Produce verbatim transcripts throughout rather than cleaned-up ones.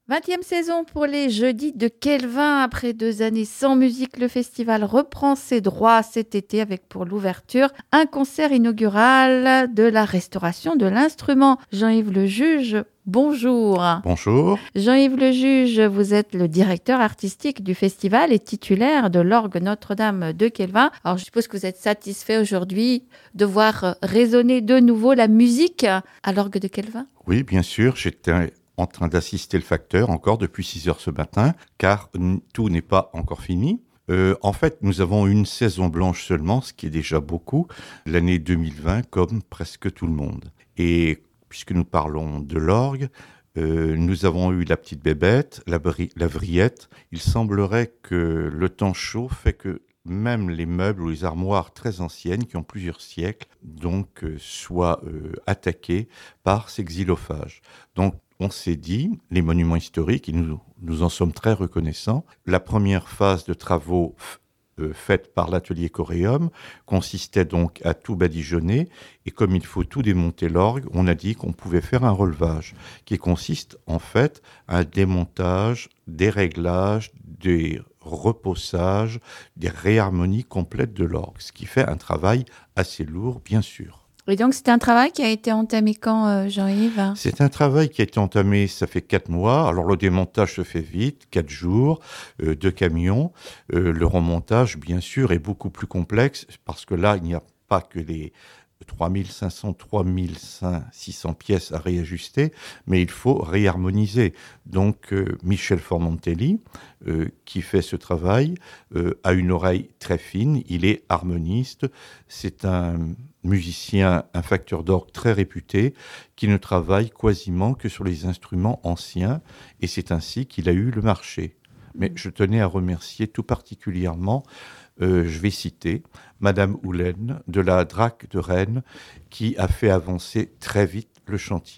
vingtième saison pour les Jeudis de Kelvin. Après deux années sans musique, le festival reprend ses droits cet été avec pour l'ouverture un concert inaugural de la restauration de l'instrument. Jean-Yves Lejuge, bonjour. Bonjour. Jean-Yves Lejuge, vous êtes le directeur artistique du festival et titulaire de l'orgue Notre-Dame de Kelvin. Alors je suppose que vous êtes satisfait aujourd'hui de voir résonner de nouveau la musique à l'orgue de Kelvin ? Oui, bien sûr, j'étais en train d'assister le facteur encore depuis six heures ce matin, car n- tout n'est pas encore fini. Euh, en fait, nous avons une saison blanche seulement, ce qui est déjà beaucoup, l'année deux mille vingt, comme presque tout le monde. Et puisque nous parlons de l'orgue, euh, nous avons eu la petite bébête, la, bri- la vrillette. Il semblerait que le temps chaud fait que même les meubles ou les armoires très anciennes, qui ont plusieurs siècles, donc euh, soient euh, attaqués par ces xylophages. Donc, on s'est dit, les monuments historiques, et nous, nous en sommes très reconnaissants, la première phase de travaux euh, faite par l'atelier Coréum consistait donc à tout badigeonner, et comme il faut tout démonter l'orgue, on a dit qu'on pouvait faire un relevage, qui consiste en fait à un démontage, des réglages, des repaussages, des réharmonies complètes de l'orgue, ce qui fait un travail assez lourd, bien sûr. Et donc, c'est un travail qui a été entamé quand, euh, Jean-Yves ? C'est un travail qui a été entamé, ça fait quatre mois. Alors le démontage se fait vite, quatre jours, euh, deux camions. Euh, le remontage, bien sûr, est beaucoup plus complexe parce que là, il n'y a pas que les trois mille cinq cents, trois mille six cents pièces à réajuster, mais il faut réharmoniser. Donc euh, Michel Formentelli, euh, qui fait ce travail, euh, a une oreille très fine, il est harmoniste, c'est un musicien, un facteur d'orgue très réputé, qui ne travaille quasiment que sur les instruments anciens, et c'est ainsi qu'il a eu le marché. Mais je tenais à remercier tout particulièrement, euh, je vais citer, Madame Houlaine de la D R A C de Rennes, qui a fait avancer très vite le chantier.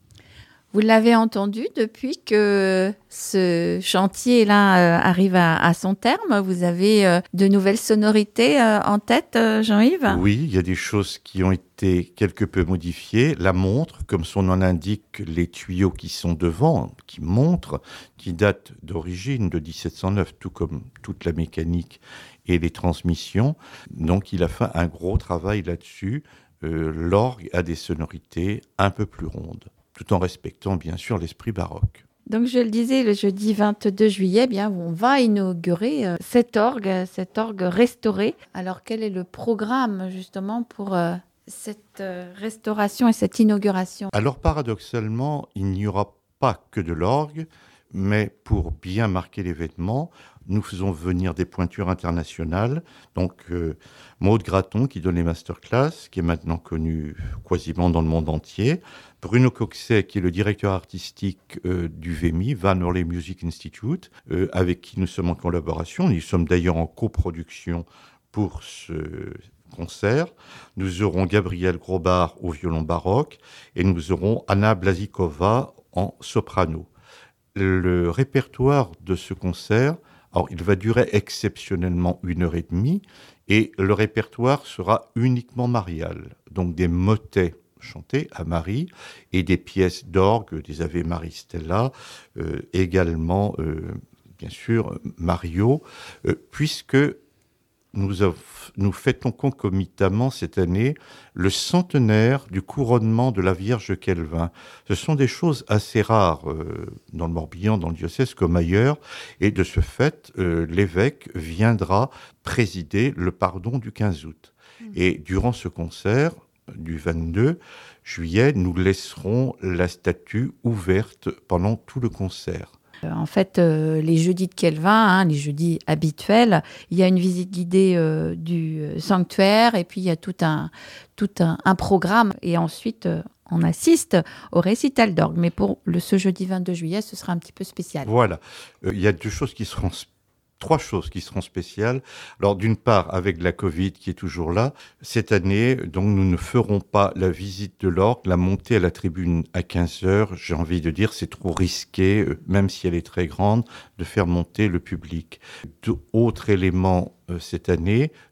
Vous l'avez entendu, depuis que ce chantier-là euh, arrive à, à son terme, vous avez euh, de nouvelles sonorités euh, en tête, euh, Jean-Yves ? Oui, il y a des choses qui ont été quelque peu modifiées. La montre, comme son nom l'indique, les tuyaux qui sont devant, qui montrent, qui datent d'origine de dix-sept cent neuf, tout comme toute la mécanique et les transmissions. Donc il a fait un gros travail là-dessus. Euh, l'orgue a des sonorités un peu plus rondes, tout en respectant bien sûr l'esprit baroque. Donc, je le disais, le jeudi vingt-deux juillet, eh bien, on va inaugurer euh, cet orgue, cet orgue restauré. Alors, quel est le programme, justement, pour euh, cette euh, restauration et cette inauguration ? Alors, paradoxalement, il n'y aura pas que de l'orgue, mais pour bien marquer l'événement, nous faisons venir des pointures internationales. Donc, euh, Maude Graton, qui donne les masterclass, qui est maintenant connue quasiment dans le monde entier. Bruno Coxet, qui est le directeur artistique euh, du V M I, Van Orley Music Institute, euh, avec qui nous sommes en collaboration. Nous sommes d'ailleurs en coproduction pour ce concert. Nous aurons Gabriel Grobart au violon baroque et nous aurons Anna Blazikova en soprano. Le répertoire de ce concert, alors il va durer exceptionnellement une heure et demie et le répertoire sera uniquement marial, donc des motets chantés à Marie et des pièces d'orgue, des Ave Maria Stella, euh, également euh, bien sûr Mario, euh, puisque nous, av- nous fêtons concomitamment cette année le centenaire du couronnement de la Vierge Kelvin. Ce sont des choses assez rares euh, dans le Morbihan, dans le diocèse comme ailleurs, et de ce fait, euh, l'évêque viendra présider le pardon du quinze août. Mmh. Et durant ce concert du vingt-deux juillet, nous laisserons la statue ouverte pendant tout le concert. En fait, euh, les jeudis de Kelvin, hein, les jeudis habituels, il y a une visite guidée euh, du sanctuaire et puis il y a tout un, tout un, un programme. Et ensuite, euh, on assiste au récital d'orgue. Mais pour le, ce jeudi vingt-deux juillet, ce sera un petit peu spécial. Voilà. Euh, il y a deux choses qui seront Trois choses qui seront spéciales. Alors, d'une part, avec la Covid qui est toujours là, cette année, donc, nous ne ferons pas la visite de l'orgue, la montée à la tribune à quinze heures. J'ai envie de dire, c'est trop risqué, même si elle est très grande, de faire monter le public. Autre élément euh, cette année,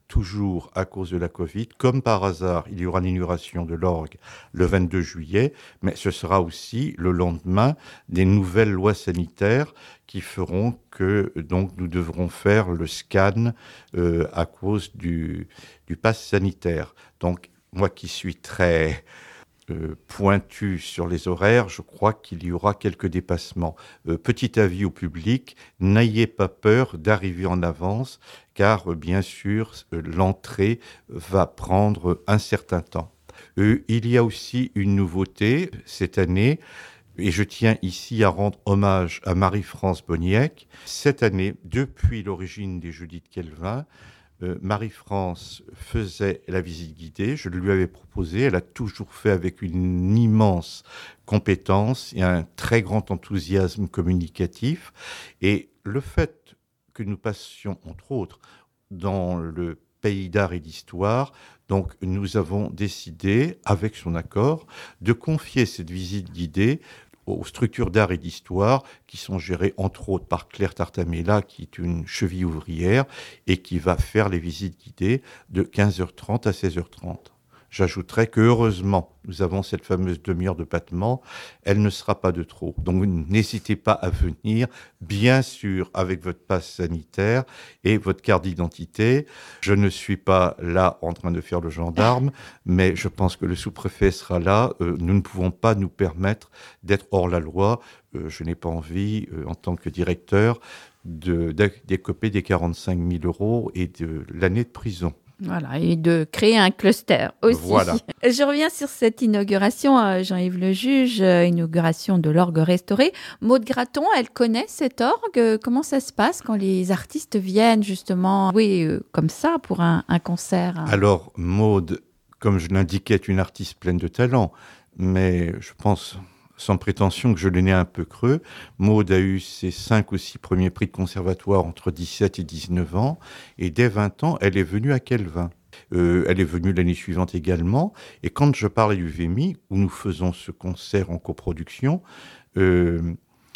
toujours à cause de la Covid. Comme par hasard, il y aura l'inauguration de l'orgue le vingt-deux juillet, mais ce sera aussi le lendemain des nouvelles lois sanitaires qui feront que donc nous devrons faire le scan euh, à cause du, du pass sanitaire. Donc moi qui suis très euh, pointu sur les horaires, je crois qu'il y aura quelques dépassements. Euh, petit avis au public, n'ayez pas peur d'arriver en avance, car euh, bien sûr euh, l'entrée va prendre un certain temps. Euh, il y a aussi une nouveauté cette année, et je tiens ici à rendre hommage à Marie-France Boniek. Cette année, depuis l'origine des Jeudis de Kelvin, euh, Marie-France faisait la visite guidée. Je le lui avais proposé. Elle a toujours fait avec une immense compétence et un très grand enthousiasme communicatif. Et le fait que nous passions, entre autres, dans le pays d'art et d'histoire, donc nous avons décidé, avec son accord, de confier cette visite guidée aux structures d'art et d'histoire qui sont gérées entre autres par Claire Tartamella, qui est une cheville ouvrière et qui va faire les visites guidées de quinze heures trente à seize heures trente. J'ajouterais que heureusement, nous avons cette fameuse demi-heure de battement, elle ne sera pas de trop. Donc n'hésitez pas à venir, bien sûr avec votre passe sanitaire et votre carte d'identité. Je ne suis pas là en train de faire le gendarme, mais je pense que le sous-préfet sera là. Euh, nous ne pouvons pas nous permettre d'être hors la loi. Euh, je n'ai pas envie, euh, en tant que directeur, de, d'écoper des quarante-cinq mille euros et de l'année de prison. Voilà, et de créer un cluster aussi. Voilà. Je reviens sur cette inauguration, euh, Jean-Yves le juge, euh, inauguration de l'orgue restauré. Maude Graton, elle connaît cet orgue. Comment ça se passe quand les artistes viennent justement jouer euh, comme ça pour un, un concert hein. Alors, Maude, comme je l'indiquais, est une artiste pleine de talent, mais je pense, sans prétention, que je l'ai né un peu creux. Maude a eu ses cinq ou six premiers prix de conservatoire entre dix-sept et dix-neuf ans, et dès vingt ans, elle est venue à Kelvin. Euh, elle est venue l'année suivante également, et quand je parlais du V M I, où nous faisons ce concert en coproduction, euh,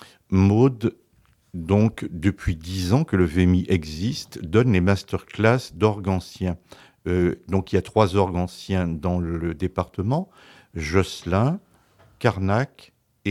Maude, donc depuis dix ans que le V M I existe, donne les masterclass d'orgue ancien. Euh, donc il y a trois orgues anciens dans le département, Josselin, Carnac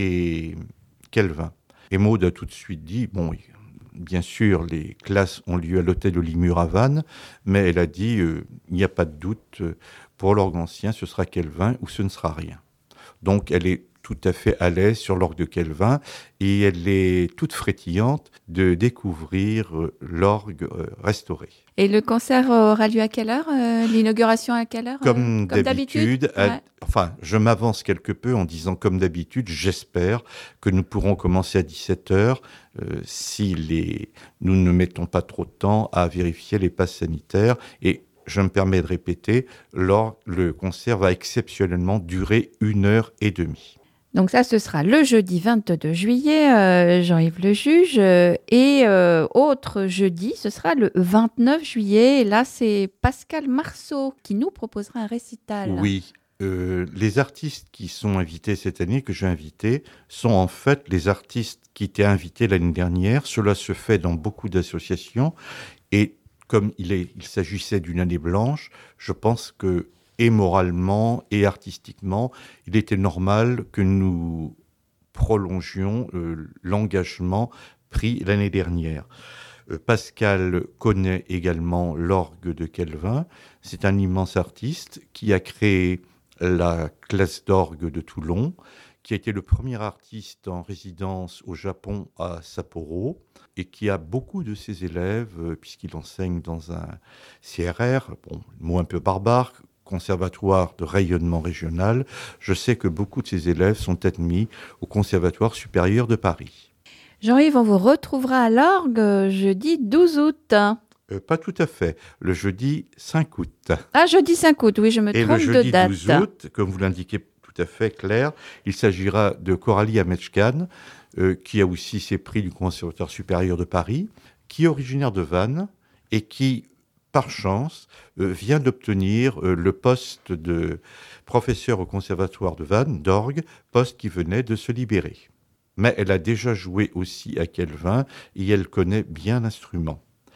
et Kelvin. Et Maude a tout de suite dit, bon, bien sûr, les classes ont lieu à l'hôtel de Limur à Vannes, mais elle a dit, euh, il n'y a pas de doute, pour l'orgue ancien, ce sera Kelvin ou ce ne sera rien. Donc elle est tout à fait à l'aise sur l'orgue de Kelvin et elle est toute frétillante de découvrir euh, l'orgue euh, restauré. Et le concert aura lieu à quelle heure euh, L'inauguration à quelle heure Comme, euh, comme d'habitude. d'habitude à, ouais. Enfin, je m'avance quelque peu en disant comme d'habitude, j'espère que nous pourrons commencer à dix-sept heures euh, si les, nous ne mettons pas trop de temps à vérifier les passes sanitaires. Et je me permets de répéter, lors, le concert va exceptionnellement durer une heure et demie. Donc ça, ce sera le jeudi vingt-deux juillet, euh, Jean-Yves le juge. Euh, et euh, autre jeudi, ce sera le vingt-neuf juillet. Et là, c'est Pascal Marceau qui nous proposera un récital. Oui, euh, les artistes qui sont invités cette année, que j'ai invités, sont en fait les artistes qui étaient invités l'année dernière. Cela se fait dans beaucoup d'associations. Et comme il, est, il s'agissait d'une année blanche, je pense que et moralement et artistiquement, il était normal que nous prolongions euh, l'engagement pris l'année dernière. Euh, Pascal connaît également l'orgue de Kelvin. C'est un immense artiste qui a créé la classe d'orgue de Toulon, qui a été le premier artiste en résidence au Japon à Sapporo et qui a beaucoup de ses élèves, euh, puisqu'il enseigne dans un C R R, bon, mot un peu barbare, Conservatoire de rayonnement régional. Je sais que beaucoup de ses élèves sont admis au Conservatoire supérieur de Paris. Jean-Yves, on vous retrouvera à l'orgue jeudi douze août. Euh, pas tout à fait. Le jeudi cinq août. Ah, jeudi cinq août, oui, je me Et trompe de date. Et le jeudi douze août, comme vous l'indiquez tout à fait clair, il s'agira de Coralie Ametchkan, euh, qui a aussi ses prix du Conservatoire supérieur de Paris, qui est originaire de Vannes et qui, par chance, euh, vient d'obtenir euh, le poste de professeur au Conservatoire de Vannes, d'orgue, poste qui venait de se libérer. Mais elle a déjà joué aussi à Kelvin et elle connaît bien l'instrument.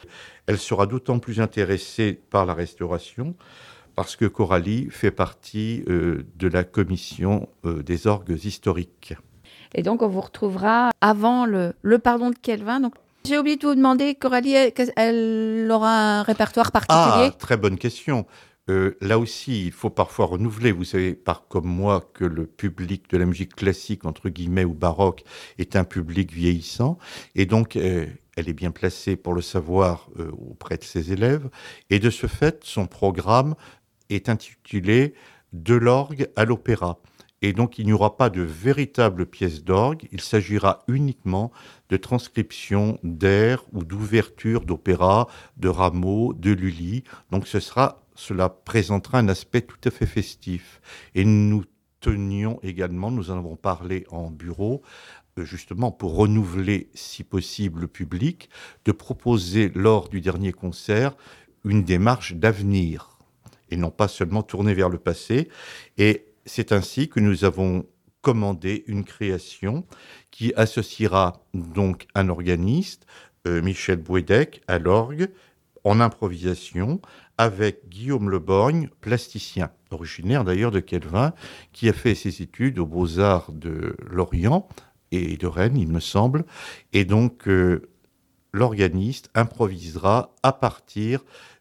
Elle sera d'autant plus intéressée par la restauration parce que Coralie fait partie euh, de la commission euh, des orgues historiques. Et donc, on vous retrouvera avant le, le pardon de Kelvin. Donc, j'ai oublié de vous demander, Coralie, elle, elle aura un répertoire particulier? Ah, très bonne question. Euh, là aussi, il faut parfois renouveler. Vous savez, par comme moi, que le public de la musique classique, entre guillemets, ou baroque, est un public vieillissant. Et donc, euh, elle est bien placée pour le savoir euh, auprès de ses élèves. Et de ce fait, son programme est intitulé « De l'orgue à l'opéra ». Et donc, il n'y aura pas de véritable pièce d'orgue. Il s'agira uniquement de transcription d'airs ou d'ouverture d'opéra, de Rameau, de Lully. Donc, ce sera, cela présentera un aspect tout à fait festif. Et nous tenions également, nous en avons parlé en bureau, justement pour renouveler, si possible, le public, de proposer lors du dernier concert une démarche d'avenir et non pas seulement tourner vers le passé. Et c'est ainsi que nous avons commandé une création qui associera donc un organiste, euh, Michel Bouédec, à l'orgue, en improvisation, avec Guillaume Leborgne, plasticien, originaire d'ailleurs de Kelvin, qui a fait ses études aux Beaux-Arts de Lorient et de Rennes, il me semble. Et donc, euh, l'organiste improvisera à partir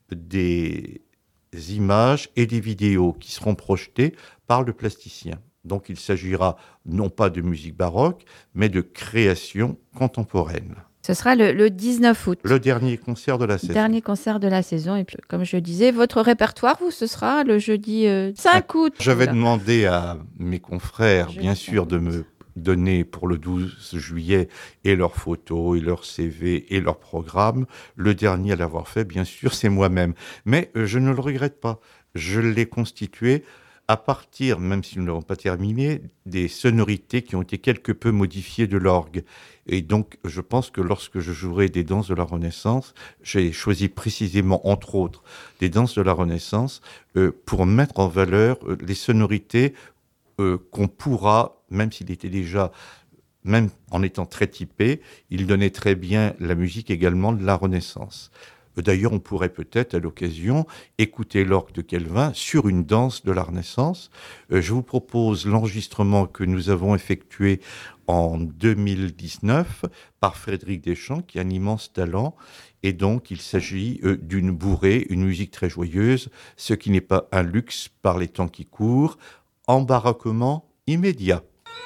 des images et des vidéos qui seront projetées par le plasticien. Donc il s'agira non pas de musique baroque, mais de création contemporaine. Ce sera le, le dix-neuf août. Le dernier concert de la saison. Dernier concert de la saison. Et puis, comme je disais, votre répertoire, vous, ce sera le jeudi euh, cinq août. Je vais demander à mes confrères, Jeudi bien sûr, de me donner pour le douze juillet et leurs photos, et leurs C V, et leur programme. Le dernier à l'avoir fait, bien sûr, c'est moi-même. Mais euh, je ne le regrette pas. Je l'ai constitué à partir, même si nous ne l'avons pas terminé, des sonorités qui ont été quelque peu modifiées de l'orgue. Et donc, je pense que lorsque je jouerai des danses de la Renaissance, j'ai choisi précisément, entre autres, des danses de la Renaissance euh, pour mettre en valeur euh, les sonorités euh, qu'on pourra, même s'il était déjà, même en étant très typé, il donnait très bien la musique également de la Renaissance. D'ailleurs, on pourrait peut-être, à l'occasion, écouter l'orgue de Kelvin sur une danse de la Renaissance. Euh, je vous propose l'enregistrement que nous avons effectué en deux mille dix-neuf par Frédéric Deschamps, qui a un immense talent. Et donc, il s'agit euh, d'une bourrée, une musique très joyeuse, ce qui n'est pas un luxe par les temps qui courent, embarrassement immédiat.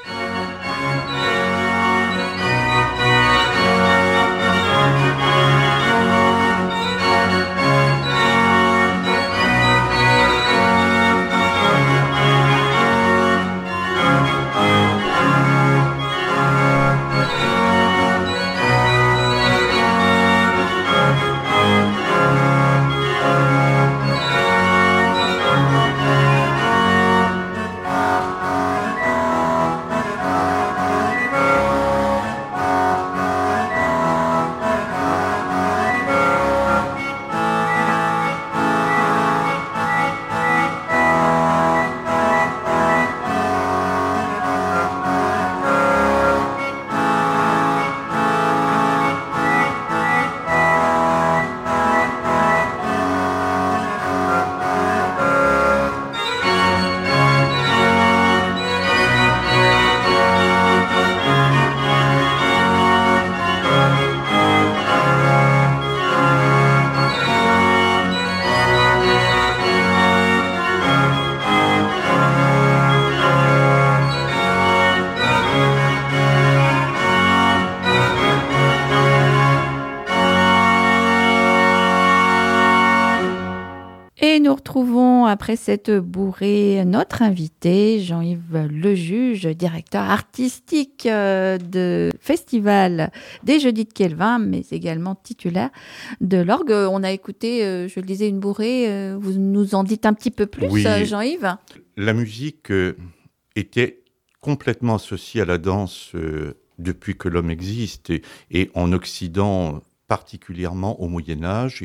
Et nous retrouvons après cette bourrée notre invité, Jean-Yves Lejuge, directeur artistique de Festival des Jeudis de Kelvin, mais également titulaire de l'orgue. On a écouté, je le disais, une bourrée. Vous nous en dites un petit peu plus, oui, Jean-Yves? La musique était complètement associée à la danse depuis que l'homme existe, et, et en Occident particulièrement au Moyen-Âge et au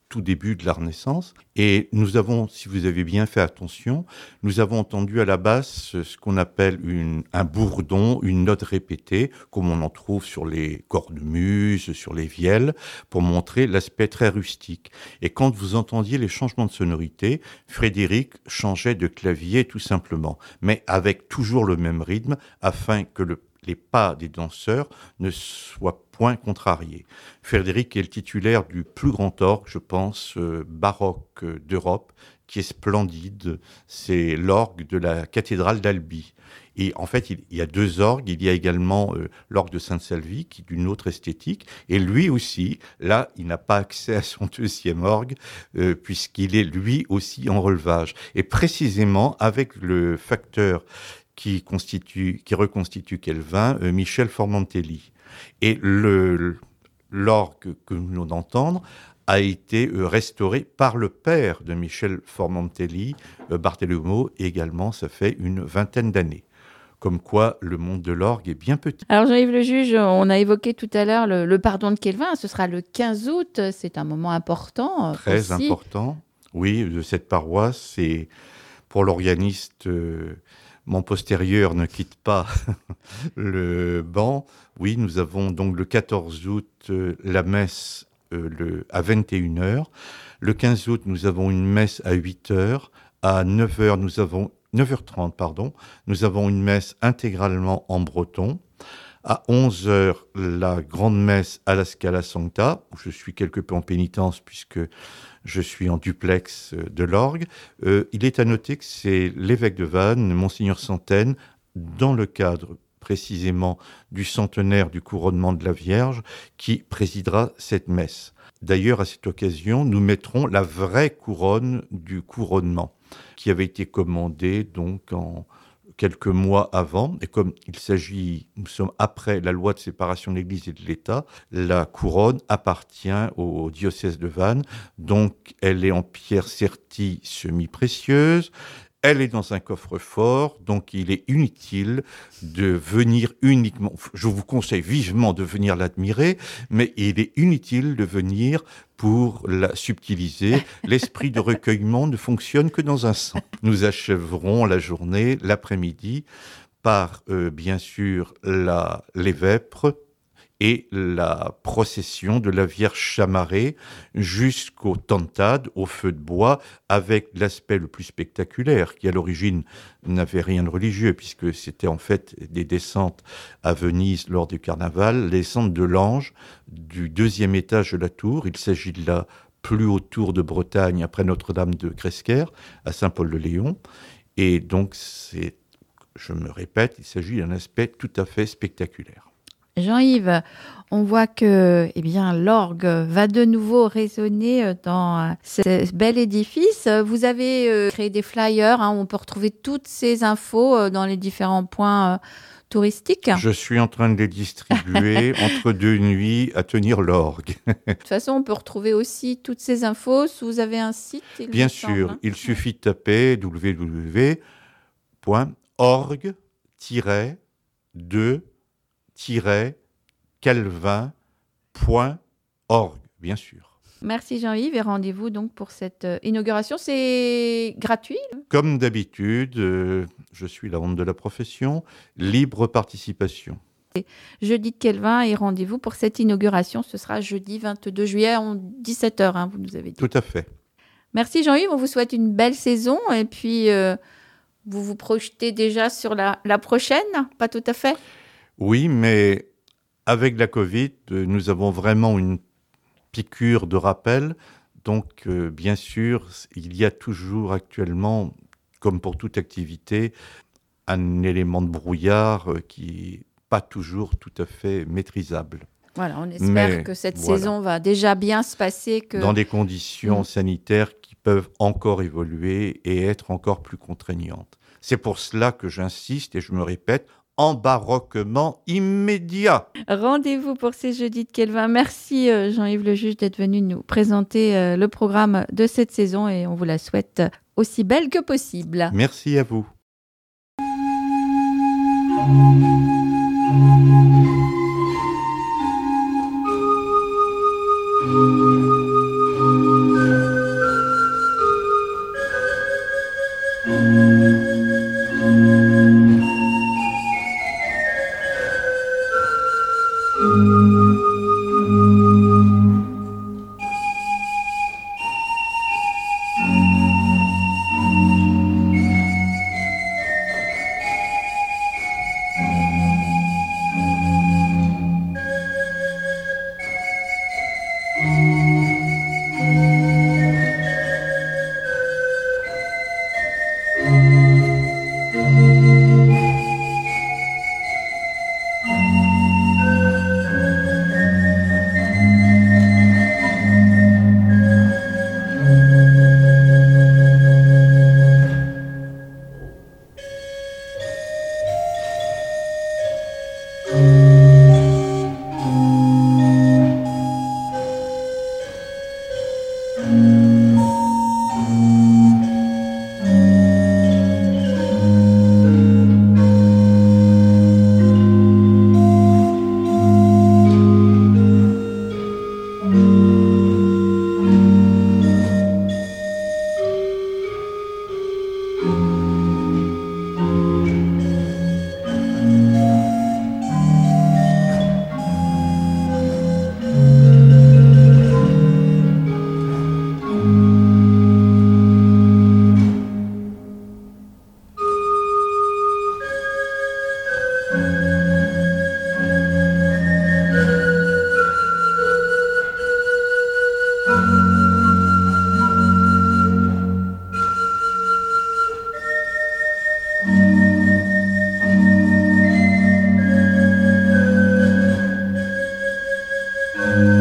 tout début de la Renaissance. Et nous avons, si vous avez bien fait attention, nous avons entendu à la basse ce qu'on appelle une, un bourdon, une note répétée, comme on en trouve sur les cornemuses, sur les vielles, pour montrer l'aspect très rustique. Et quand vous entendiez les changements de sonorité, Frédéric changeait de clavier tout simplement, mais avec toujours le même rythme, afin que le les pas des danseurs ne soient point contrariés. Frédéric est le titulaire du plus grand orgue, je pense, euh, baroque d'Europe, qui est splendide. C'est l'orgue de la cathédrale d'Albi. Et en fait, il, il y a deux orgues. Il y a également euh, l'orgue de Sainte-Salvie, qui est d'une autre esthétique. Et lui aussi, là, il n'a pas accès à son deuxième orgue, euh, puisqu'il est lui aussi en relevage. Et précisément, avec le facteur qui constitue, qui reconstitue Kelvin, euh, Michel Formentelli. Et le, l'orgue que nous venons d'entendre a été euh, restauré par le père de Michel Formentelli, euh, Bartolomeo, également, ça fait une vingtaine d'années. Comme quoi, le monde de l'orgue est bien petit. Alors Jean-Yves le juge, on a évoqué tout à l'heure le, le pardon de Kelvin, ce sera le quinze août, c'est un moment important. Très aussi. important, oui, de cette paroisse. C'est pour l'organiste... Euh, Mon postérieur ne quitte pas le banc. Oui, nous avons donc le quatorze août euh, la messe euh, le, à vingt et une heures. Le quinze août, nous avons une messe à huit heures. À neuf heures, nous avons neuf heures trente, pardon. Nous avons une messe intégralement en breton. À onze heures, la grande messe à la Scala Sancta, où je suis quelque peu en pénitence puisque je suis en duplex de l'orgue. Euh, il est à noter que c'est l'évêque de Vannes, Monseigneur Santaine, dans le cadre précisément du centenaire du couronnement de la Vierge, qui présidera cette messe. D'ailleurs, à cette occasion, nous mettrons la vraie couronne du couronnement, qui avait été commandée donc en quelques mois avant, et comme il s'agit, nous sommes après la loi de séparation de l'Église et de l'État, la couronne appartient au diocèse de Vannes, donc elle est en pierre sertie semi-précieuse, elle est dans un coffre-fort, donc il est inutile de venir uniquement, je vous conseille vivement de venir l'admirer, mais il est inutile de venir pour la subtiliser. L'esprit de recueillement ne fonctionne que dans un sens. Nous achèverons la journée, l'après-midi, par, euh, bien sûr, la, les vêpres et la procession de la Vierge chamarrée jusqu'au tantad, au feu de bois, avec l'aspect le plus spectaculaire, qui à l'origine n'avait rien de religieux, puisque c'était en fait des descentes à Venise lors du carnaval, les descentes de l'ange du deuxième étage de la tour. Il s'agit de la plus haute tour de Bretagne après Notre-Dame de Cresquer, à Saint-Paul-de-Léon. Et donc, c'est, je me répète, il s'agit d'un aspect tout à fait spectaculaire. Jean-Yves, on voit que eh bien, l'orgue va de nouveau résonner dans ce bel édifice. Vous avez créé des flyers, hein, où on peut retrouver toutes ces infos dans les différents points touristiques. Je suis en train de les distribuer entre deux nuits à tenir l'orgue. De toute façon, on peut retrouver aussi toutes ces infos si vous avez un site. Bien sûr, hein. Il suffit de taper w w w point orgue tiret deux tiret calvin point org, bien sûr. Merci Jean-Yves et rendez-vous donc pour cette inauguration. C'est gratuit? Comme d'habitude, euh, je suis la honte de la profession, libre participation. Jeudi de Kelvin et rendez-vous pour cette inauguration. Ce sera jeudi vingt-deux juillet à dix-sept heures, hein, vous nous avez dit. Tout à fait. Merci Jean-Yves, on vous souhaite une belle saison et puis euh, vous vous projetez déjà sur la, la prochaine, pas tout à fait? Oui, mais avec la Covid, nous avons vraiment une piqûre de rappel. Donc, euh, bien sûr, il y a toujours actuellement, comme pour toute activité, un élément de brouillard euh, qui n'est pas toujours tout à fait maîtrisable. Voilà, on espère mais, que cette voilà. saison va déjà bien se passer. Que... Dans des conditions mmh. sanitaires qui peuvent encore évoluer et être encore plus contraignantes. C'est pour cela que j'insiste et je me répète, embarquement immédiat. Rendez-vous pour ces jeudis de Kelvin. Merci Jean-Yves le juge d'être venu nous présenter le programme de cette saison et on vous la souhaite aussi belle que possible. Merci à vous. Thank you. Thank you.